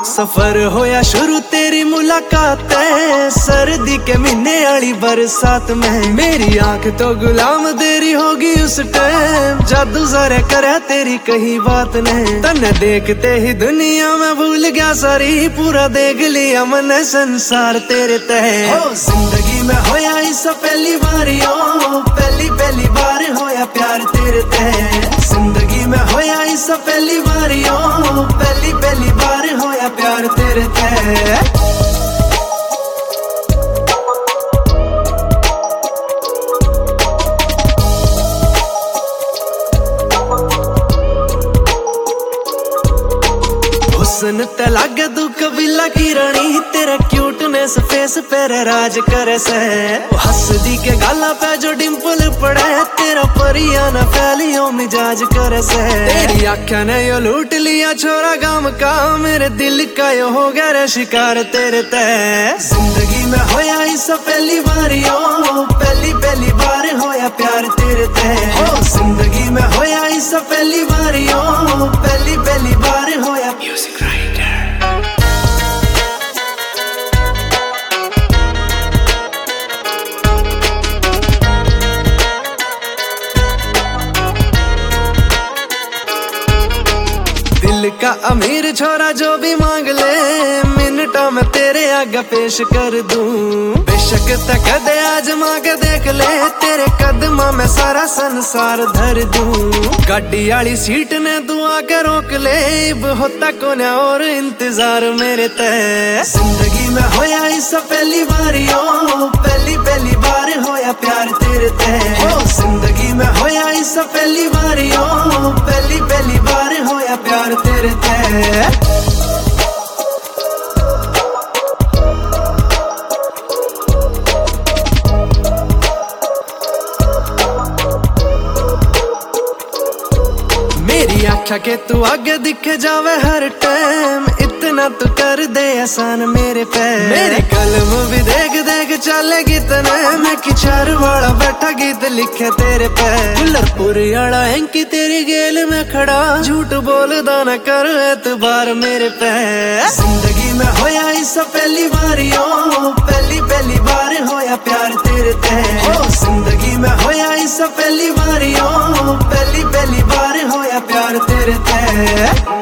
सफर होया शुरू तेरी मुलाकात है, सर्दी के महीने वाली बरसात में। मेरी आंख तो गुलाम तेरी होगी उस टाइम, जादू सारे करे तेरी कही बात नहीं। तन्ने देखते ही दुनिया में भूल गया सारी, पूरा देख लिया मन संसार तेरे तय। हो जिंदगी में होया इस पहली बारी, पहली पहली बार होया प्यार तेरे तय। जिंदगी में होया इस पहली बारी, पहली पहली बार होया प्यार तेरे तय। हुस्न ते लागे तू कबीला की रानी, तेरा क्यूटनेस फेस पे राज करे से। हंसदी के गाला पे जो डिंपल पड़े, तेरा परियाना फैलियो मिजाज करे से। तेरी आँखें ने यो लूट लिया छोरा गाम का, मेरे दिल का यो हो गया रे शिकार तेरे तय। जिंदगी में होया इस पहली बारी, पहली पहली बार होया प्यार तेरे तय। हो जिंदगी में होया इस पहली बारी, पहली पहली बार होया म्यूजिक राइटर। दिल का अमीर छोरा जो भी मांग ले, मिनटों में तेरे आगे पेश कर दूं। बेशक तक दे आजमा के देख ले, तेरे कदमों में सारा संसार धर दूं। गाड़ी वाली सीट ने तू आके रोक ले, अब होता कौन और इंतजार मेरे तय। जिंदगी में होया इस पहली बारी, पहली पहली बार होया प्यार तेरे तय। हो जिंदगी में होया इस पहली बारी, पहली पहली बार होया प्यार तेरे तय। मेरी आँखा के तू आगे दिखे जावे हर टाइम, इतना तू कर दे आसान मेरे पे। मेरी कलम भी देख देख चले गीतने, मैं किचार वाला बैठा गीत लिखे तेरे पे। गुलरपुरी आड़ा एंकी तेरी गेल में खड़ा, झूठ बोलदा न कर एतबार मेरे पे। जिंदगी में होया इस पहली बारी, पहली पहली बार होया प्यार तेरे तय। हो जिंदगी में होया इस पहली बारी, पहली पहली बार होया प्यार तेरे तय।